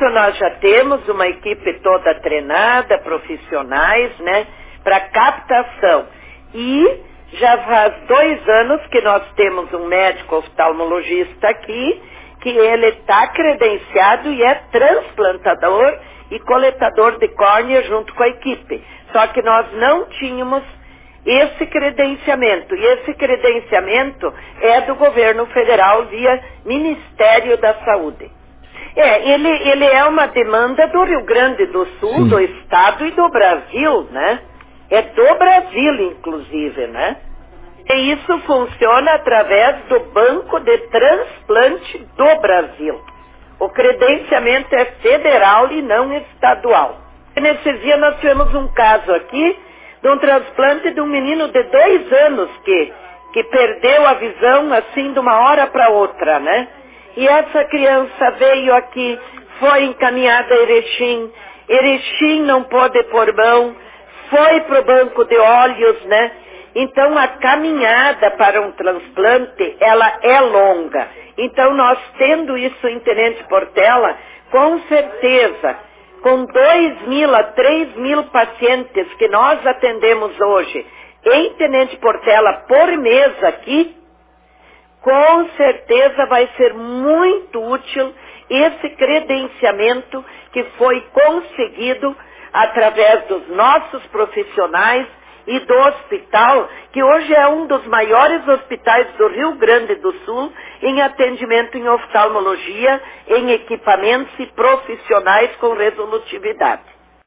isso nós já temos uma equipe toda treinada, profissionais, né, para captação. E já faz 2 anos que nós temos um médico oftalmologista aqui, que ele está credenciado e é transplantador e coletador de córnea junto com a equipe. Só que nós não tínhamos esse credenciamento. E esse credenciamento é do governo federal via Ministério da Saúde. Ele é uma demanda do Rio Grande do Sul, Sim. do Estado e do Brasil, né? É do Brasil, inclusive, né? E isso funciona através do Banco de Transplante do Brasil. O credenciamento é federal e não estadual. Nesses dias nós tivemos um caso aqui de um transplante de um menino de 2 anos que perdeu a visão assim de uma hora para outra, né? E essa criança veio aqui, foi encaminhada a Erechim. Erechim não pôde pôr mão, foi para o banco de olhos, né? Então a caminhada para um transplante, ela é longa. Então nós tendo isso em Tenente Portela, com certeza, com 2.000 a 3.000 pacientes que nós atendemos hoje em Tenente Portela por mês aqui, com certeza vai ser muito útil esse credenciamento que foi conseguido através dos nossos profissionais e do hospital, que hoje é um dos maiores hospitais do Rio Grande do Sul em atendimento em oftalmologia, em equipamentos e profissionais com resolutividade.